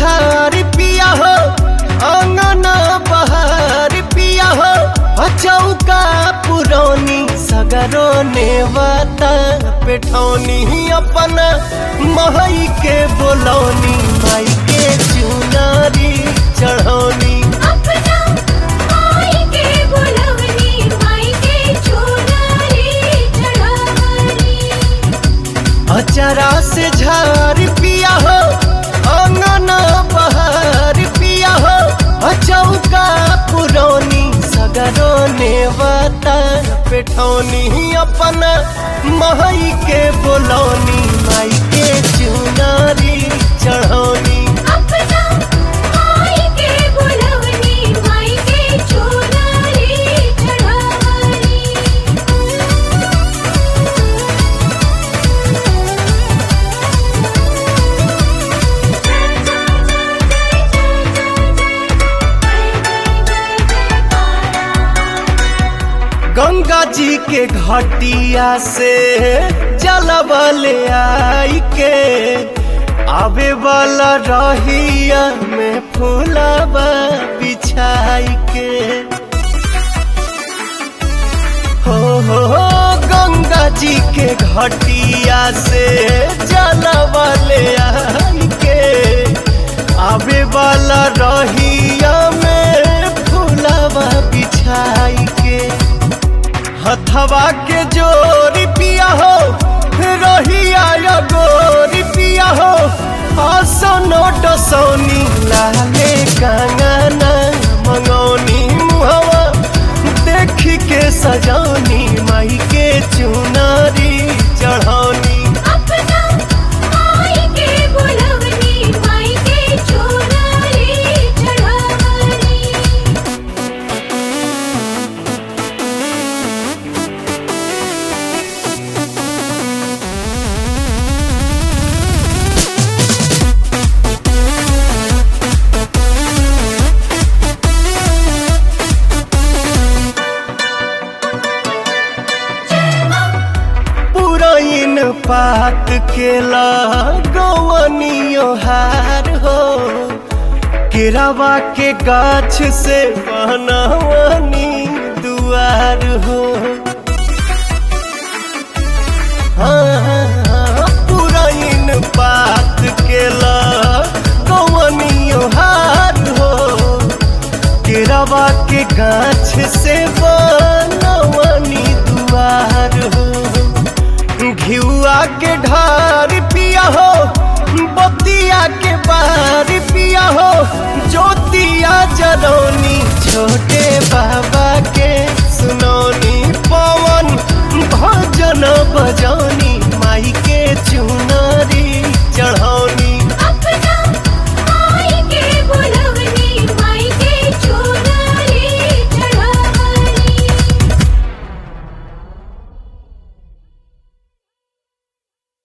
झार पिया हो अंगना बहार पिया हो चौका पुरौनी सगरो नेवता पेठौनी अपन महई के बोलौनी माई के चुनारी चढ़ौनी अचरा से झार पिया हो अंगना बहार पिया हो चौका पुरौनी सगरो नेवता पेठौनी अपन महई के बोलौनी माई के चुनारी चढ़ौनी गंगा जी के घाटिया से जलबले आई के आवे वाला रहिया में फूलबा बिछाई के हो गंगा जी के घाटिया से जलबले आई के आवे वाला रहिया में फूलबा बिछाई के हथवा के जोरी पिया हो रहिया गोरी पिया हो आसनो डसौनी लाले कंगना मंगौनी मुहवा देखी के सजौनी माई के चुनारी चढ़ौनी पात केला गवनियो हार हो केरावा के गाछ से बनवनी दुआर हो पुरैन पात केला गवनियो हार हो केरावा के गाछ से